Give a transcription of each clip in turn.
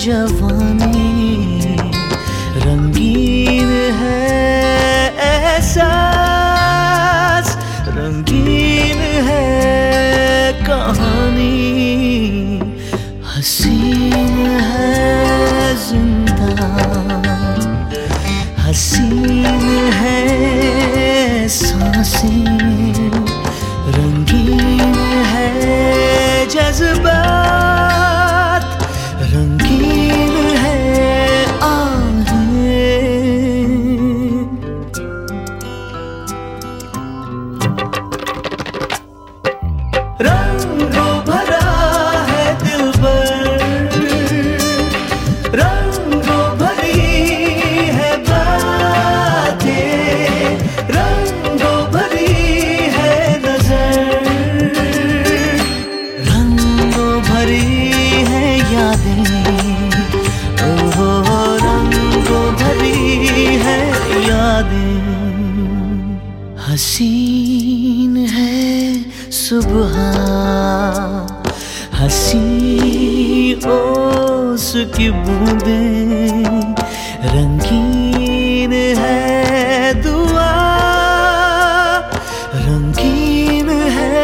जवानी, रंगीन है एहसास, रंगीन है कहानी, हसीन है जिंदान, हसीन है सांसें, रंगीन है जज्बात, रंगीन है आहें। रंगों भरा है दिल पर, रंगों भरी है बातें, रंगों भरी है नजर, रंगों भरी है यादें, ओहो रंगों भरी है यादें। हसीन है सुबह, हसी ओस की बूंदें, रंगीन है दुआ, रंगीन है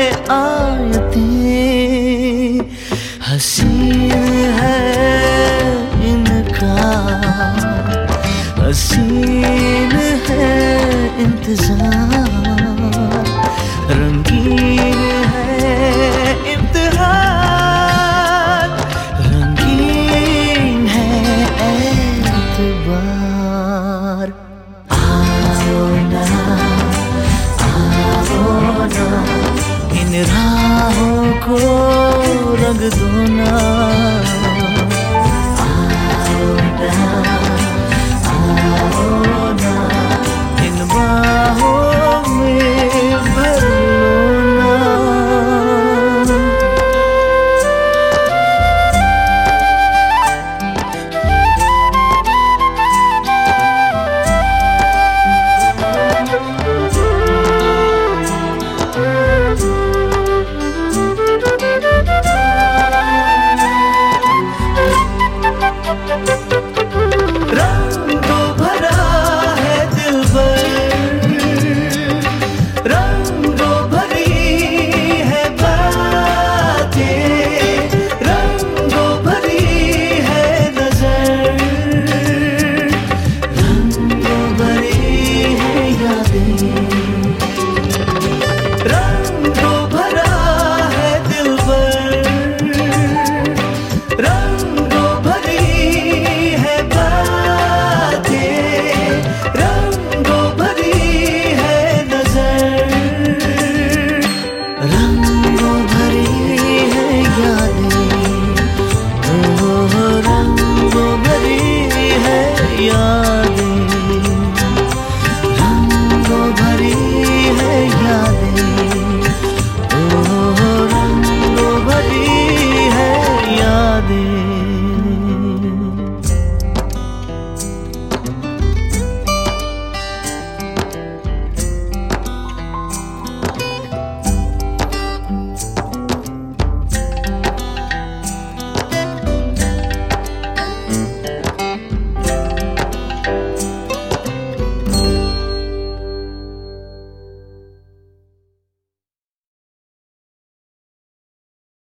आयतें, हसीन है इनकार, हसीन है इंतजार, रंगीन है इम्तिहान, रंगीन है एतबार। आओ ना इन राहों को रंग दो ना।